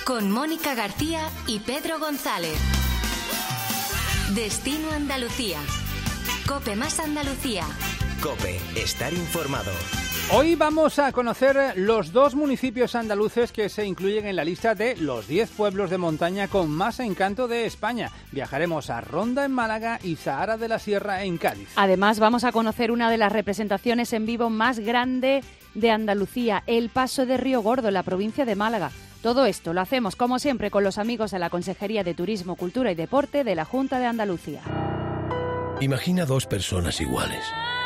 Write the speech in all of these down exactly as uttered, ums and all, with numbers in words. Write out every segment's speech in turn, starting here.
con Mónica García y Pedro González. Destino Andalucía. COPE más Andalucía. COPE, estar informado. Hoy vamos a conocer los dos municipios andaluces que se incluyen en la lista de los diez pueblos de montaña con más encanto de España. Viajaremos a Ronda en Málaga y Zahara de la Sierra en Cádiz. Además, vamos a conocer una de las representaciones en vivo más grande de Andalucía, el Paso de Río Gordo, en la provincia de Málaga. Todo esto lo hacemos, como siempre, con los amigos de la Consejería de Turismo, Cultura y Deporte de la Junta de Andalucía. Imagina dos personas iguales.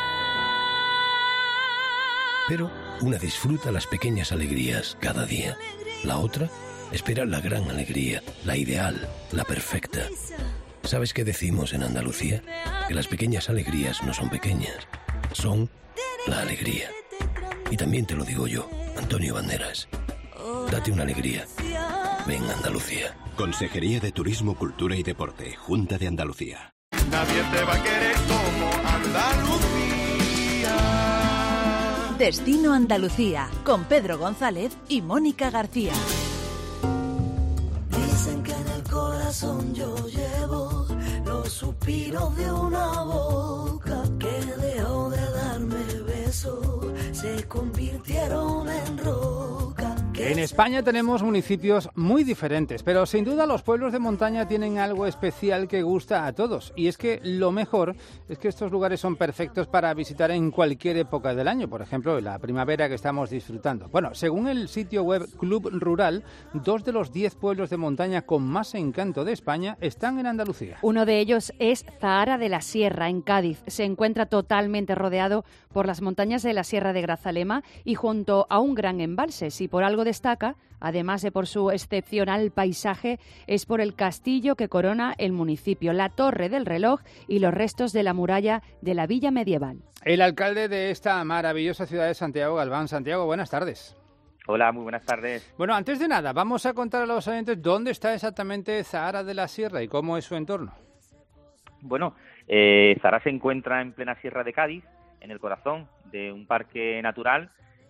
Pero una disfruta las pequeñas alegrías cada día. La otra espera la gran alegría, la ideal, la perfecta. ¿Sabes qué decimos en Andalucía? Que las pequeñas alegrías no son pequeñas, son la alegría. Y también te lo digo yo, Antonio Banderas. Date una alegría. Ven, Andalucía. Consejería de Turismo, Cultura y Deporte, Junta de Andalucía. Nadie te va a querer como Andalucía. Destino Andalucía, con Pedro González y Mónica García. Dicen que en el corazón yo llevo los suspiros de una boca que dejó de darme besos, se convirtieron en roca. En España tenemos municipios muy diferentes, pero sin duda los pueblos de montaña tienen algo especial que gusta a todos. Y es que lo mejor es que estos lugares son perfectos para visitar en cualquier época del año, por ejemplo, en la primavera que estamos disfrutando. Bueno, según el sitio web Club Rural, dos de los diez pueblos de montaña con más encanto de España están en Andalucía. Uno de ellos es Zahara de la Sierra, en Cádiz. Se encuentra totalmente rodeado por las montañas de la Sierra de Grazalema y junto a un gran embalse. Si por algo destaca, además de por su excepcional paisaje, es por el castillo que corona el municipio, la Torre del Reloj y los restos de la muralla de la villa medieval. El alcalde de esta maravillosa ciudad es Santiago Galván. Santiago, buenas tardes. Hola, muy buenas tardes. Bueno, antes de nada, vamos a contar a los oyentes dónde está exactamente Zahara de la Sierra y cómo es su entorno. Bueno, eh, Zahara se encuentra en plena Sierra de Cádiz, en el corazón de un parque natural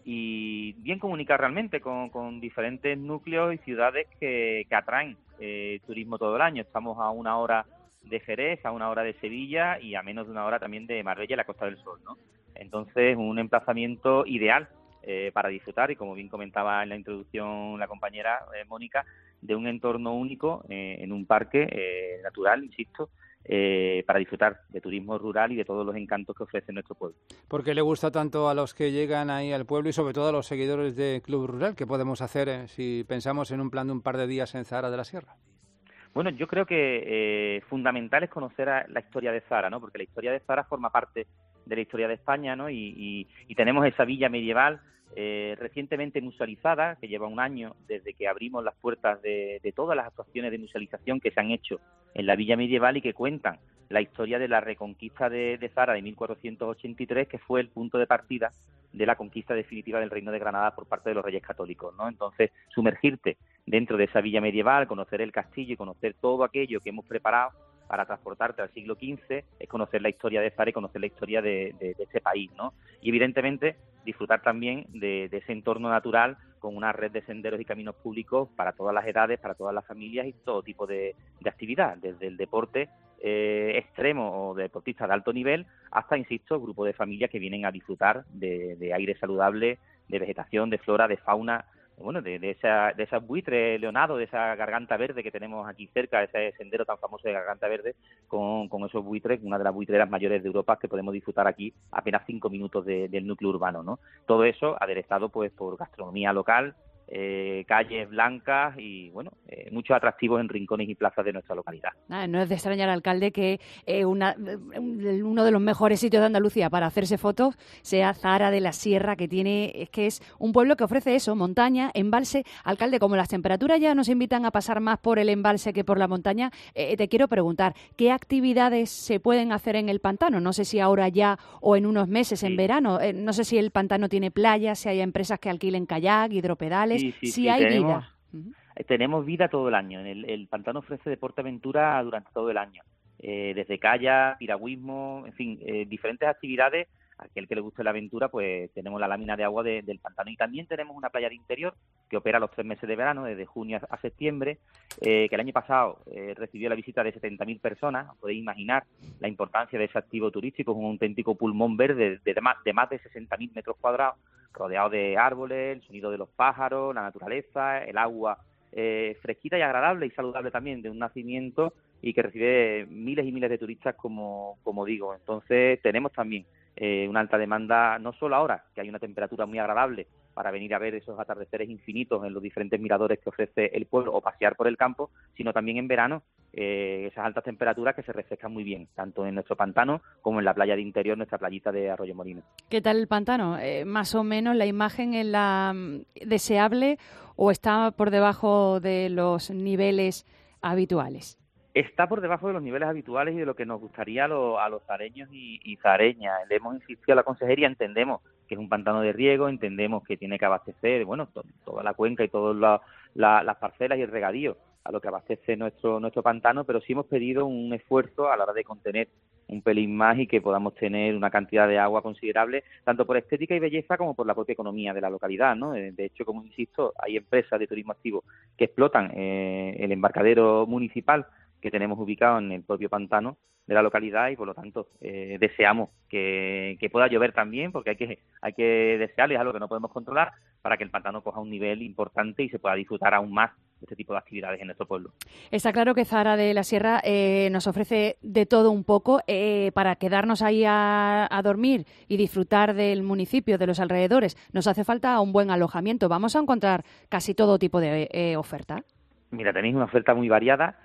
y bien comunica realmente con, con diferentes núcleos y ciudades que, que atraen eh, turismo todo el año. Estamos a una hora de Jerez, a una hora de Sevilla y a menos de una hora también de Marbella y la Costa del Sol, ¿no? Entonces, un emplazamiento ideal eh, para disfrutar y, como bien comentaba en la introducción la compañera eh, Mónica, de un entorno único eh, en un parque eh, natural, insisto, Eh, para disfrutar de turismo rural y de todos los encantos que ofrece nuestro pueblo. ¿Por qué le gusta tanto a los que llegan ahí al pueblo y sobre todo a los seguidores de Club Rural? ¿Qué podemos hacer eh, si pensamos en un plan de un par de días en Zahara de la Sierra? Bueno, yo creo que eh, fundamental es conocer a la historia de Zahara, ¿no? Porque la historia de Zahara forma parte de la historia de España, ¿no? Y, y, y tenemos esa villa medieval eh, recientemente musealizada, que lleva un año desde que abrimos las puertas de, de todas las actuaciones de musealización que se han hecho en la villa medieval y que cuentan la historia de la reconquista de, de Zahara de mil cuatrocientos ochenta y tres, que fue el punto de partida de la conquista definitiva del Reino de Granada por parte de los Reyes Católicos, ¿no? Entonces, sumergirte dentro de esa villa medieval, conocer el castillo y conocer todo aquello que hemos preparado para transportarte al siglo quince, es conocer la historia de Zahara y conocer la historia de, de, de este país, ¿no? Y evidentemente disfrutar también de, de ese entorno natural con una red de senderos y caminos públicos para todas las edades, para todas las familias y todo tipo de, de actividad, desde el deporte eh, extremo o de deportistas de alto nivel hasta, insisto, grupos de familias que vienen a disfrutar de, de aire saludable, de vegetación, de flora, de fauna, bueno, de, de esa de esa buitre leonado, de esa garganta verde que tenemos aquí cerca, ese sendero tan famoso de Garganta Verde, con, con esos buitres, una de las buitreras mayores de Europa que podemos disfrutar aquí a apenas cinco minutos de, del núcleo urbano, ¿no? Todo eso aderezado pues por gastronomía local, eh, calles blancas y, bueno, eh, muchos atractivos en rincones y plazas de nuestra localidad. Ah, no es de extrañar, alcalde, que eh, una, uno de los mejores sitios de Andalucía para hacerse fotos sea Zahara de la Sierra, que tiene, es que es un pueblo que ofrece eso, montaña, embalse. Alcalde, como las temperaturas ya nos invitan a pasar más por el embalse que por la montaña, eh, te quiero preguntar, ¿qué actividades se pueden hacer en el pantano? No sé si ahora ya o en unos meses, sí. En verano, eh, no sé si el pantano tiene playas, si hay empresas que alquilen kayak, hidropedales, sí, sí, si sí, hay tenemos, vida. Uh-huh. Tenemos vida todo el año. El, el pantano ofrece deporte aventura durante todo el año, eh, desde kayak, piragüismo, en fin, eh, diferentes actividades aquel que le guste la aventura, pues tenemos la lámina de agua de, del pantano. Y también tenemos una playa de interior que opera los tres meses de verano, desde junio a septiembre, eh, que el año pasado eh, recibió la visita de setenta mil personas. Podéis imaginar la importancia de ese activo turístico, es un auténtico pulmón verde de, de más de, más de sesenta mil metros cuadrados, rodeado de árboles, el sonido de los pájaros, la naturaleza, el agua eh, fresquita y agradable y saludable también de un nacimiento, y que recibe miles y miles de turistas, como, como digo. Entonces tenemos también eh, una alta demanda, no solo ahora, que hay una temperatura muy agradable para venir a ver esos atardeceres infinitos en los diferentes miradores que ofrece el pueblo o pasear por el campo, sino también en verano, eh, esas altas temperaturas que se refrescan muy bien, tanto en nuestro pantano como en la playa de interior, nuestra playita de Arroyo Molino. ¿Qué tal el pantano? Eh, ¿Más o menos la imagen es la deseable o está por debajo de los niveles habituales? Está por debajo de los niveles habituales y de lo que nos gustaría a los, a los zareños y, y zareñas. Le hemos insistido a la consejería, entendemos que es un pantano de riego, entendemos que tiene que abastecer, bueno, to, toda la cuenca y todas la, la, las parcelas y el regadío a lo que abastece nuestro nuestro pantano, pero sí hemos pedido un esfuerzo a la hora de contener un pelín más y que podamos tener una cantidad de agua considerable, tanto por estética y belleza como por la propia economía de la localidad, ¿no? De hecho, como insisto, hay empresas de turismo activo que explotan eh, el embarcadero municipal que tenemos ubicado en el propio pantano de la localidad, y por lo tanto eh, deseamos que, que pueda llover también, porque hay que hay que desearle, es algo que no podemos controlar, para que el pantano coja un nivel importante y se pueda disfrutar aún más de este tipo de actividades en nuestro pueblo. Está claro que Zahara de la Sierra eh, nos ofrece de todo un poco eh, para quedarnos ahí a, a dormir y disfrutar del municipio, de los alrededores. Nos hace falta un buen alojamiento. Vamos a encontrar casi todo tipo de eh, oferta. Mira, tenéis una oferta muy variada,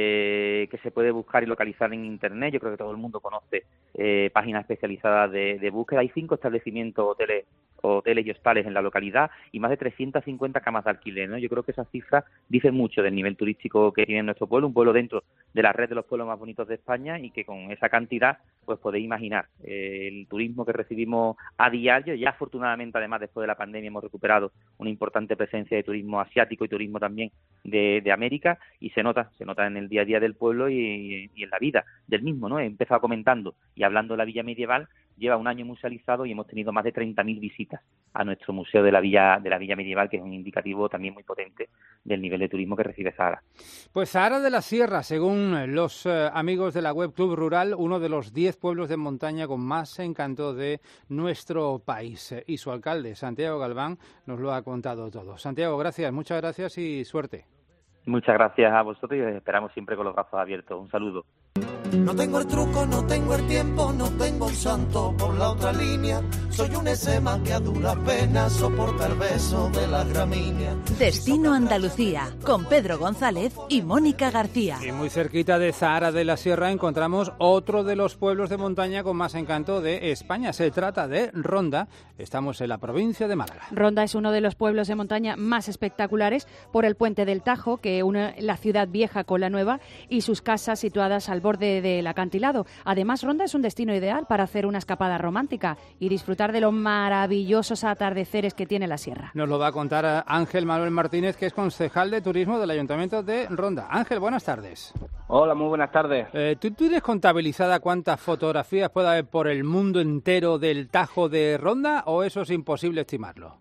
Eh, que se puede buscar y localizar en Internet. Yo creo que todo el mundo conoce eh, páginas especializadas de, de búsqueda. Hay cinco establecimientos, hoteles, hoteles y hostales en la localidad y más de trescientas cincuenta camas de alquiler, ¿no? Yo creo que esas cifras dicen mucho del nivel turístico que tiene nuestro pueblo, un pueblo dentro de la red de los pueblos más bonitos de España, y que con esa cantidad pues podéis imaginar eh, el turismo que recibimos a diario. Ya afortunadamente, además, después de la pandemia hemos recuperado una importante presencia de turismo asiático y turismo también de, de América, y se nota, se nota en el día a día del pueblo y, y en la vida del mismo, ¿no? He empezado comentando y hablando de la Villa Medieval. Lleva un año musealizado y hemos tenido más de treinta mil visitas a nuestro museo de la Villa de la Villa Medieval, que es un indicativo también muy potente del nivel de turismo que recibe Zahara. Pues Zahara de la Sierra, según los eh, amigos de la web Club Rural, uno de los diez pueblos de montaña con más encanto de nuestro país. Y su alcalde, Santiago Galván, nos lo ha contado todo. Santiago, gracias, muchas gracias y suerte. Muchas gracias a vosotros y os esperamos siempre con los brazos abiertos. Un saludo. No tengo el truco, no tengo el tiempo, no tengo un santo por la otra línea. Soy un esema que a duras penas soporta el beso de las gramíneas. Destino Andalucía, con Pedro González y Mónica García. Y muy cerquita de Zahara de la Sierra encontramos otro de los pueblos de montaña con más encanto de España. Se trata de Ronda. Estamos en la provincia de Málaga. Ronda es uno de los pueblos de montaña más espectaculares por el puente del Tajo, que une la ciudad vieja con la nueva, y sus casas situadas al borde del acantilado. Además, Ronda es un destino ideal para hacer una escapada romántica y disfrutar de los maravillosos atardeceres que tiene la sierra. Nos lo va a contar Ángel Manuel Martínez, que es concejal de turismo del Ayuntamiento de Ronda. Ángel, buenas tardes. Hola, muy buenas tardes. Eh, ¿tú tienes contabilizada cuántas fotografías puede haber por el mundo entero del Tajo de Ronda, o eso es imposible estimarlo?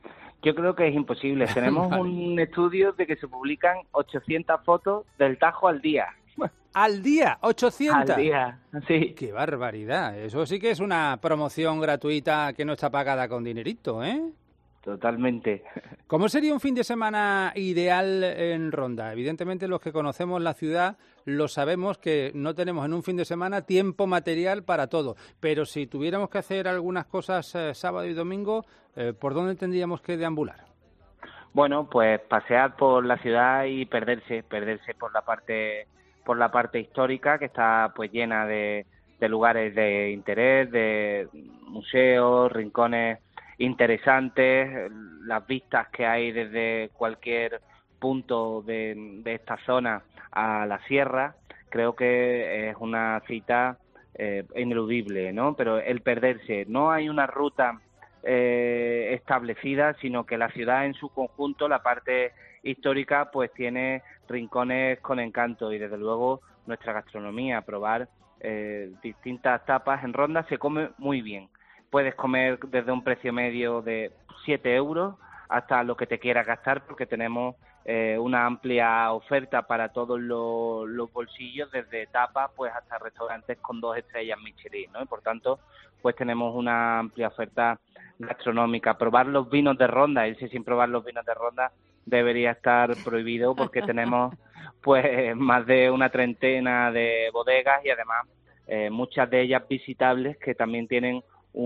Yo creo que es imposible. Tenemos vale. un estudio de que se publican ochocientas fotos del Tajo al día. ¿Al día? ¿ochocientas? Al día, sí. ¡Qué barbaridad! Eso sí que es una promoción gratuita que no está pagada con dinerito, ¿eh? Totalmente. ¿Cómo sería un fin de semana ideal en Ronda? Evidentemente, los que conocemos la ciudad lo sabemos, que no tenemos en un fin de semana tiempo material para todo. Pero si tuviéramos que hacer algunas cosas eh, sábado y domingo, eh, ¿por dónde tendríamos que deambular? Bueno, pues pasear por la ciudad y perderse, perderse por la parte por la parte histórica, que está pues llena de, de lugares de interés, de museos, rincones interesantes, las vistas que hay desde cualquier punto de, de esta zona a la sierra. Creo que es una cita eh, ineludible, ¿no? Pero el perderse, no hay una ruta eh, establecida, sino que la ciudad en su conjunto, la parte histórica, pues tiene rincones con encanto, y desde luego nuestra gastronomía, probar eh, distintas tapas. En Ronda se come muy bien, puedes comer desde un precio medio de siete euros hasta lo que te quieras gastar, porque tenemos eh, una amplia oferta para todos los, los bolsillos, desde tapas pues hasta restaurantes con dos estrellas Michelin, ¿no? Y por tanto, pues tenemos una amplia oferta gastronómica. Probar los vinos de Ronda, irse sin probar los vinos de Ronda debería estar prohibido, porque tenemos pues más de una treintena de bodegas y además eh, muchas de ellas visitables, que también tienen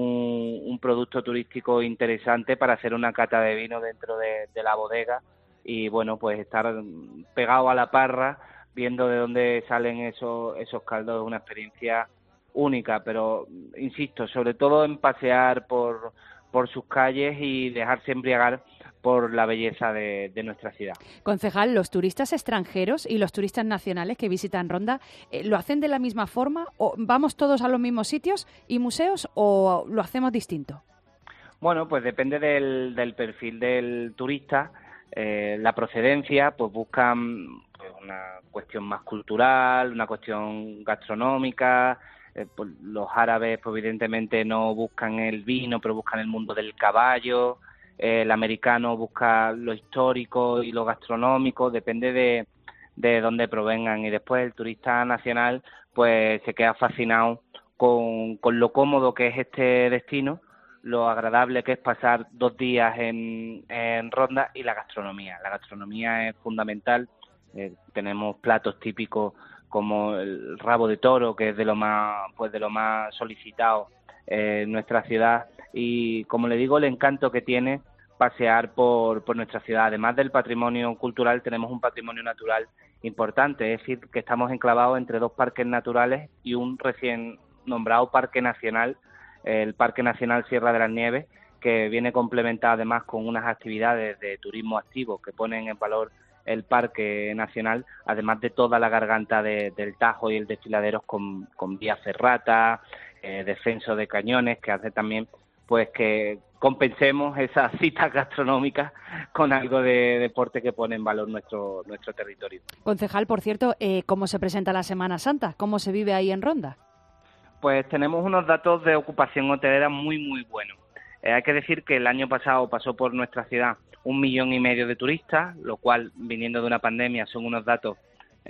un, un producto turístico interesante para hacer una cata de vino dentro de, de la bodega y bueno, pues estar pegado a la parra viendo de dónde salen esos, esos caldos, es una experiencia única, pero insisto, sobre todo en pasear por, por sus calles y dejarse embriagar por la belleza de, de nuestra ciudad. Concejal, ¿los turistas extranjeros y los turistas nacionales que visitan Ronda eh, lo hacen de la misma forma? ¿O vamos todos a los mismos sitios y museos o lo hacemos distinto? Bueno, pues depende del, del perfil del turista. Eh, la procedencia, pues buscan pues, una cuestión más cultural, una cuestión gastronómica. Eh, pues, los árabes, pues evidentemente no buscan el vino, pero buscan el mundo del caballo. El americano busca lo histórico y lo gastronómico, depende de, de dónde provengan. Y después el turista nacional pues se queda fascinado con, con lo cómodo que es este destino, lo agradable que es pasar dos días en, en Ronda y la gastronomía. La gastronomía es fundamental. Eh, tenemos platos típicos como el rabo de toro, que es de lo más, pues de lo más solicitado eh, en nuestra ciudad. Y como le digo, el encanto que tiene pasear por, por nuestra ciudad. Además del patrimonio cultural, tenemos un patrimonio natural importante, es decir, que estamos enclavados entre dos parques naturales y un recién nombrado parque nacional, el Parque Nacional Sierra de las Nieves, que viene complementado además con unas actividades de turismo activo que ponen en valor el Parque Nacional, además de toda la garganta de, del Tajo y el desfiladeros con, con vías ferratas, eh, descenso de cañones, que hace también pues que compensemos esas citas gastronómicas con algo de deporte que pone en valor nuestro nuestro territorio. Concejal, por cierto, eh, ¿cómo se presenta la Semana Santa? ¿Cómo se vive ahí en Ronda? Pues tenemos unos datos de ocupación hotelera muy, muy buenos. Eh, hay que decir que el año pasado pasó por nuestra ciudad un millón y medio de turistas, lo cual, viniendo de una pandemia, son unos datos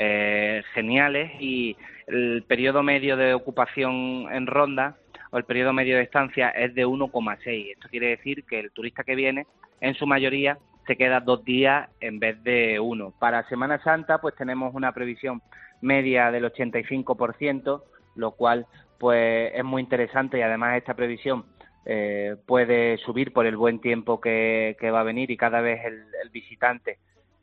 eh, geniales, y el periodo medio de ocupación en Ronda, o el periodo medio de estancia, es de uno coma seis. Esto quiere decir que el turista que viene, en su mayoría, se queda dos días en vez de uno. Para Semana Santa, pues tenemos una previsión media del ochenta y cinco por ciento, lo cual pues es muy interesante, y además esta previsión eh, puede subir por el buen tiempo que, que va a venir, y cada vez el, el visitante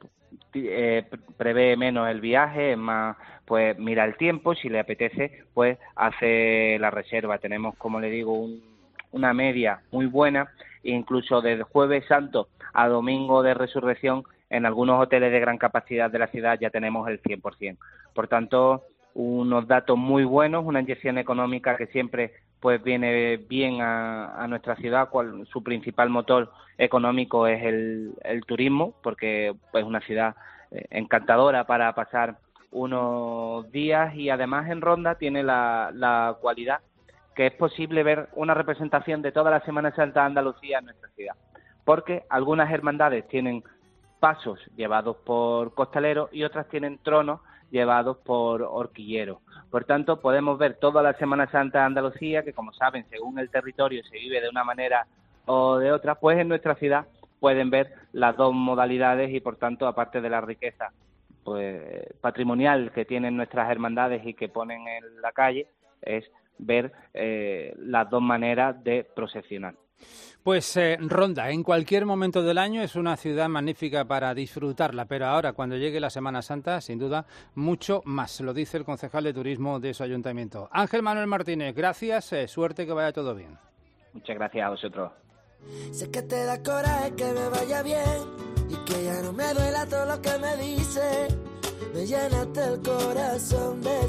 eh, prevé menos el viaje, es más, pues mira el tiempo, si le apetece, pues hace la reserva. Tenemos, como le digo, un, una media muy buena, incluso desde Jueves Santo a Domingo de Resurrección, en algunos hoteles de gran capacidad de la ciudad ya tenemos el cien por ciento. Por tanto, unos datos muy buenos, una inyección económica que siempre pues viene bien a, a nuestra ciudad, cual su principal motor económico es el, el turismo, porque es pues, una ciudad eh, encantadora para pasar unos días, y además en Ronda tiene la, la cualidad que es posible ver una representación de toda la Semana Santa de Andalucía en nuestra ciudad, porque algunas hermandades tienen pasos llevados por costaleros y otras tienen tronos llevados por horquilleros. Por tanto, podemos ver toda la Semana Santa de Andalucía, que como saben, según el territorio se vive de una manera o de otra, pues en nuestra ciudad pueden ver las dos modalidades, y por tanto, aparte de la riqueza pues patrimonial que tienen nuestras hermandades y que ponen en la calle, es ver eh, las dos maneras de procesionar. Pues eh, Ronda, en cualquier momento del año es una ciudad magnífica para disfrutarla, pero ahora, cuando llegue la Semana Santa, sin duda, mucho más, lo dice el concejal de turismo de su ayuntamiento. Ángel Manuel Martínez, gracias, eh, suerte, que vaya todo bien. Muchas gracias a vosotros. Sé que te da coraje que me vaya bien y que ya no me duela todo lo que me dice. me llenaste el corazón de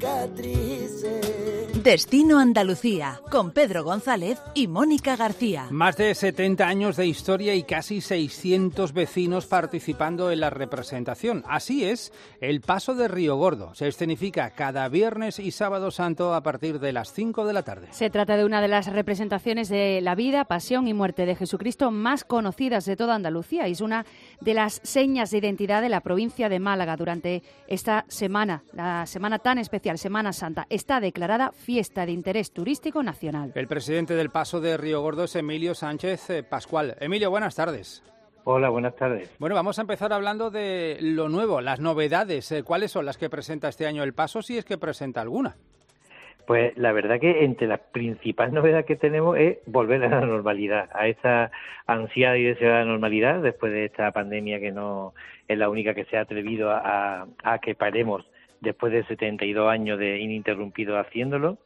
cicatrices. Destino Andalucía, con Pedro González y Mónica García. Más de setenta años de historia y casi seiscientos vecinos participando en la representación. Así es, el Paso de Río Gordo se escenifica cada viernes y sábado santo a partir de las cinco de la tarde. Se trata de una de las representaciones de la vida, pasión y muerte de Jesucristo más conocidas de toda Andalucía y es una de las señas de identidad de la provincia de Málaga durante esta semana, la semana tan especial, Semana Santa. Está declarada fiesta de interés turístico nacional. El presidente del Paso de Río Gordo es Emilio Sánchez Pascual. Emilio, buenas tardes. Hola, buenas tardes. Bueno, vamos a empezar hablando de lo nuevo, las novedades. ¿Cuáles son las que presenta este año el Paso, si es que presenta alguna? Pues la verdad que entre las principales novedades que tenemos es volver a la normalidad, a esa ansiada y deseada normalidad después de esta pandemia que no es la única que se ha atrevido a, a que paremos después de setenta y dos años de ininterrumpido haciéndolo.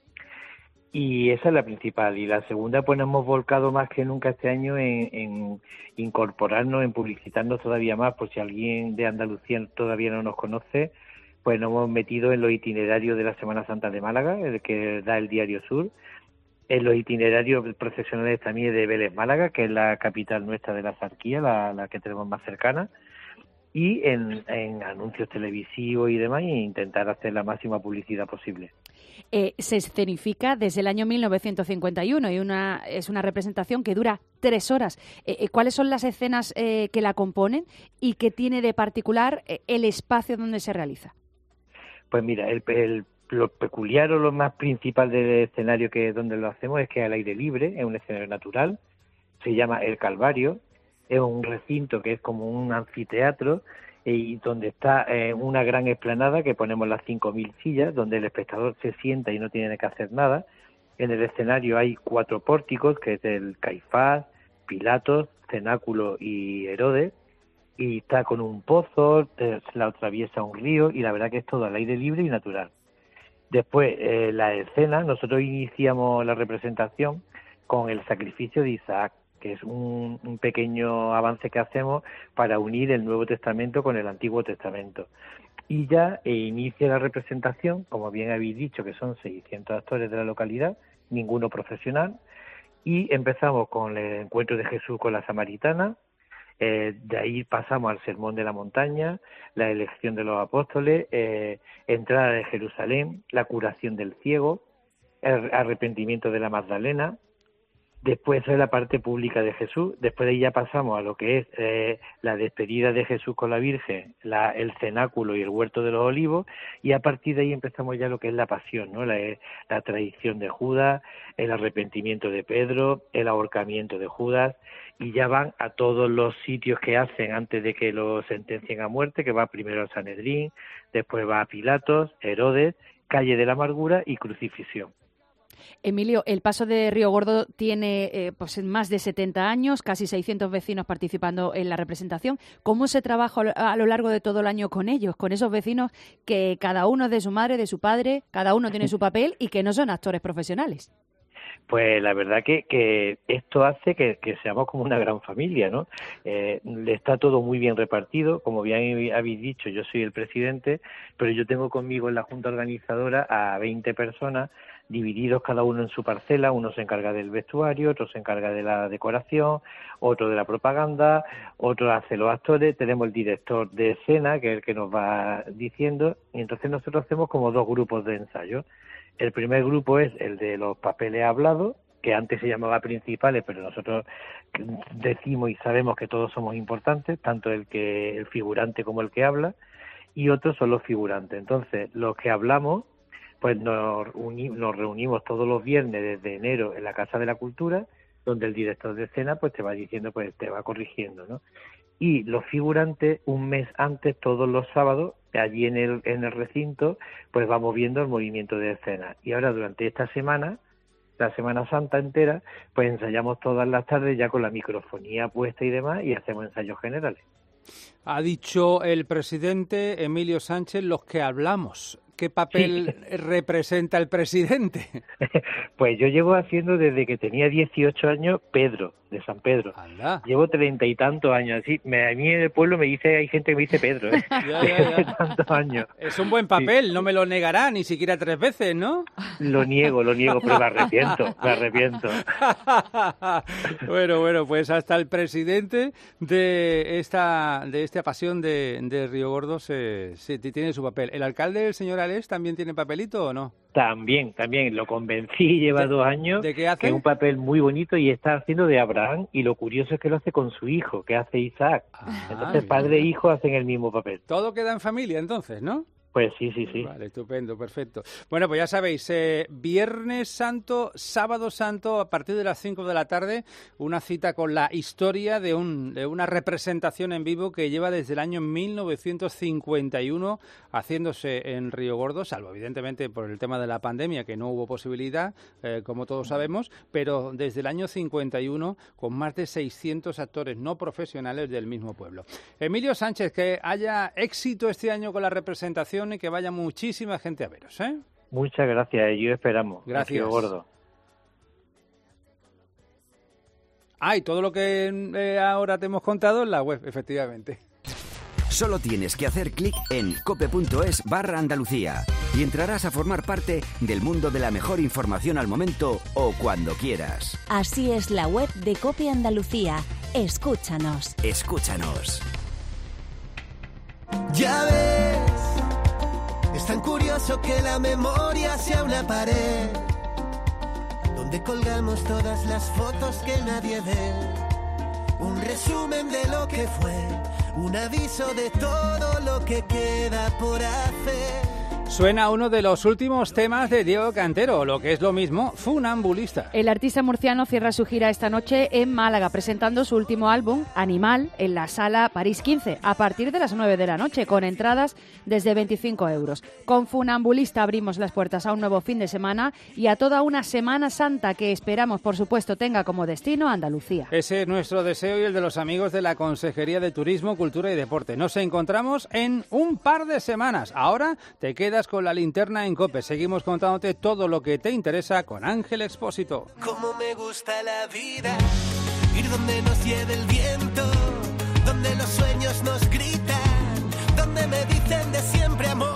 Y esa es la principal. Y la segunda, pues nos hemos volcado más que nunca este año en, en incorporarnos, en publicitarnos todavía más, por si alguien de Andalucía todavía no nos conoce, pues nos hemos metido en los itinerarios de la Semana Santa de Málaga, el que da el Diario Sur, en los itinerarios procesionales también de Vélez Málaga, que es la capital nuestra de la Zarquía, la, la que tenemos más cercana, y en, en anuncios televisivos y demás, e intentar hacer la máxima publicidad posible. Eh, se escenifica desde el año mil novecientos cincuenta y uno y una, es una representación que dura tres horas. Eh, ¿Cuáles son las escenas eh, que la componen y qué tiene de particular eh, el espacio donde se realiza? Pues mira, el, el, lo peculiar o lo más principal del escenario que donde lo hacemos es que es al aire libre, es un escenario natural, se llama El Calvario, es un recinto que es como un anfiteatro y donde está eh, una gran explanada que ponemos las cinco mil sillas, donde el espectador se sienta y no tiene que hacer nada. En el escenario hay cuatro pórticos, que es el Caifás, Pilatos, Cenáculo y Herodes, y está con un pozo, eh, la atraviesa un río y la verdad que es todo al aire libre y natural. Después, eh, la escena, nosotros iniciamos la representación con el sacrificio de Isaac, que es un, un pequeño avance que hacemos para unir el Nuevo Testamento con el Antiguo Testamento. Y ya eh, inicia la representación, como bien habéis dicho, que son seiscientos actores de la localidad, ninguno profesional, y empezamos con el encuentro de Jesús con la samaritana. Eh, de ahí pasamos al Sermón de la Montaña, la elección de los apóstoles, eh, entrada de Jerusalén, la curación del ciego, el arrepentimiento de la Magdalena. Después es la parte pública de Jesús. Después de ahí ya pasamos a lo que es eh, la despedida de Jesús con la Virgen, la, el cenáculo y el huerto de los olivos, y a partir de ahí empezamos ya lo que es la pasión, ¿no? La, la traición de Judas, el arrepentimiento de Pedro, el ahorcamiento de Judas, y ya van a todos los sitios que hacen antes de que lo sentencien a muerte, que va primero al Sanedrín, después va a Pilatos, Herodes, calle de la amargura y crucifixión. Emilio, el Paso de Río Gordo tiene eh, pues más de setenta años, casi seiscientos vecinos participando en la representación. ¿Cómo se trabaja a lo largo de todo el año con ellos, con esos vecinos que cada uno es de su madre, de su padre, cada uno tiene su papel y que no son actores profesionales? Pues la verdad que, que esto hace que, que seamos como una gran familia, ¿no? Eh, está todo muy bien repartido, como bien habéis dicho, yo soy el presidente, pero yo tengo conmigo en la Junta Organizadora a veinte personas, divididos cada uno en su parcela. Uno se encarga del vestuario, otro se encarga de la decoración, otro de la propaganda, otro hace los actores, tenemos el director de escena, que es el que nos va diciendo, y entonces nosotros hacemos como dos grupos de ensayo. El primer grupo es el de los papeles hablados, que antes se llamaba principales, pero nosotros decimos y sabemos que todos somos importantes, tanto el que el figurante como el que habla, y otros son los figurantes. Entonces, los que hablamos, pues nos, uni, nos reunimos todos los viernes desde enero en la Casa de la Cultura, donde el director de escena pues te va diciendo, pues te va corrigiendo, ¿no? Y los figurantes, un mes antes, todos los sábados, allí en el, en el recinto, pues vamos viendo el movimiento de escena. Y ahora durante esta semana, la Semana Santa entera, pues ensayamos todas las tardes ya con la microfonía puesta y demás, y hacemos ensayos generales. Ha dicho el presidente Emilio Sánchez, los que hablamos. ¿Qué papel sí. representa el presidente? Pues yo llevo haciendo desde que tenía dieciocho años Pedro, de San Pedro. Anda. Llevo treinta y tantos años. Así, me, a mí en el pueblo me dice, hay gente que me dice Pedro, ¿eh? Ya, ya, ya. tantos años. Es un buen papel, sí. No me lo negará ni siquiera tres veces, ¿no? Lo niego, lo niego, pero me arrepiento, me arrepiento. Bueno, bueno, pues hasta el presidente de esta de esta pasión de, de Río Gordo se, se tiene su papel. ¿El alcalde, el señor Alés, también tiene papelito o no? También, también, lo convencí, lleva ¿De, dos años, ¿de qué hace? Que es un papel muy bonito y está haciendo de Abraham, y lo curioso es que lo hace con su hijo, que hace Isaac. Ah, entonces mira. Padre e hijo hacen el mismo papel. Todo queda en familia entonces, ¿no? Pues sí, sí, sí. Vale, estupendo, perfecto. Bueno, pues ya sabéis, eh, Viernes Santo, Sábado Santo, a partir de las cinco de la tarde, una cita con la historia de, un, de una representación en vivo que lleva desde el año mil novecientos cincuenta y uno haciéndose en Río Gordo, salvo evidentemente por el tema de la pandemia, que no hubo posibilidad, eh, como todos sabemos, pero desde el año cincuenta y uno con más de seiscientos actores no profesionales del mismo pueblo. Emilio Sánchez, que haya éxito este año con la representación y que vaya muchísima gente a veros, ¿eh? Muchas gracias, yo esperamos. Gracias. Gordo. Ah, y todo lo que eh, ahora te hemos contado en la web, efectivamente. Solo tienes que hacer clic en cope.es barra Andalucía y entrarás a formar parte del mundo de la mejor información al momento o cuando quieras. Así es la web de Cope Andalucía. Escúchanos. Escúchanos. Ya ves, es tan curioso que la memoria sea una pared donde colgamos todas las fotos que nadie ve. Un resumen de lo que fue, un aviso de todo lo que queda por hacer. Suena uno de los últimos temas de Diego Cantero, lo que es lo mismo, Funambulista. El artista murciano cierra su gira esta noche en Málaga, presentando su último álbum, Animal, en la Sala París quince, a partir de las nueve de la noche, con entradas desde veinticinco euros. Con Funambulista abrimos las puertas a un nuevo fin de semana y a toda una Semana Santa que esperamos, por supuesto, tenga como destino Andalucía. Ese es nuestro deseo y el de los amigos de la Consejería de Turismo, Cultura y Deporte. Nos encontramos en un par de semanas. Ahora te quedas con la linterna en COPE. Seguimos contándote todo lo que te interesa con Ángel Expósito. Cómo me gusta la vida, ir donde nos lleve el viento, donde los sueños nos gritan, donde me dicen de siempre amor.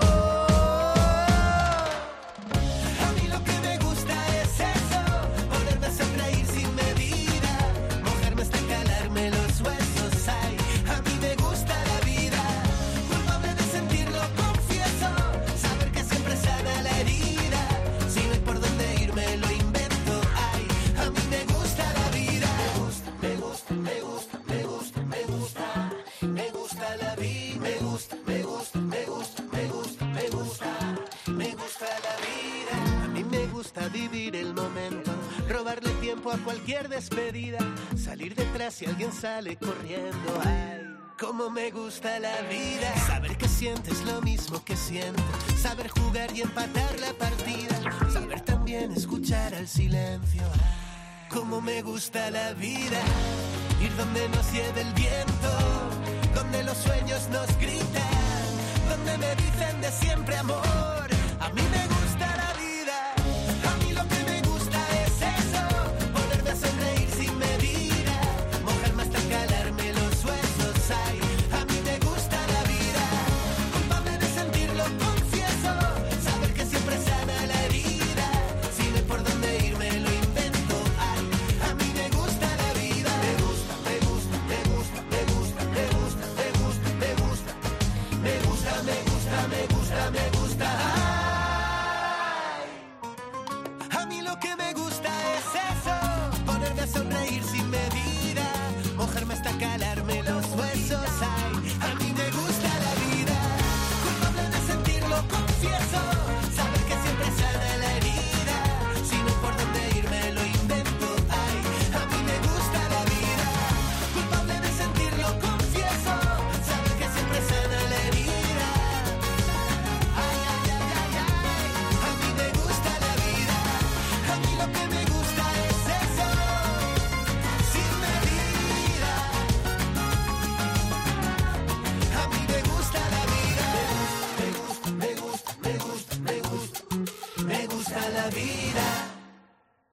A mí lo que me gusta es eso, ponerme a sonreír sin medida, mojarme hasta calarme los huesos. Ay, a mí me gusta la vida, culpable de sentirlo, confieso, saber que siempre sana la herida, si no hay por dónde irme lo invento. Ay, a mí me gusta la vida, me gusta, me gusta, me gusta, me gusta, me gusta la vida, me gusta, me gusta, me gusta, me gusta, me gusta, me gusta la vida. A mí me gusta vivir el momento, robarle tiempo a cualquier despedida, salir detrás si alguien sale corriendo. Ay, cómo me gusta la vida, saber que sientes lo mismo que siento, saber jugar y empatar la partida, saber también escuchar al silencio. Ay, cómo me gusta la vida, ir donde nos lleve el viento, donde los sueños nos gritan, donde me dicen de siempre amor. A mí me gusta la vida, a mí lo que me gusta es eso, ponerme a sonreír sin medida, mojarme hasta calarme los huesos. Ay, a mí me gusta la vida, culpable de sentirlo, confieso, saber que siempre sana la herida, si no hay por dónde irme lo invento. Ay, a mí me gusta la vida, me gusta, me gusta, me gusta, me gusta, me gusta, me gusta, me gusta, me gusta, me gusta, me gusta, me gusta. Ay, a mí lo que me gusta es eso, ponerme a sonreír sin medida, mojarme hasta calarme los huesos. Ay, a mí me gusta la vida, culpable de sentirlo, confieso, saber que siempre sana la herida, si no hay por dónde irme lo invento. Ay, a mí me gusta la vida, culpable de sentirlo, confieso, saber que siempre sana la herida. Ay, ay, ay, ay, ay, a mí me gusta la vida, a mí lo que me gusta es eso, sin medida. A mí me gusta la vida, me gusta, me gusta, me gusta, me gusta, me gusta la vida.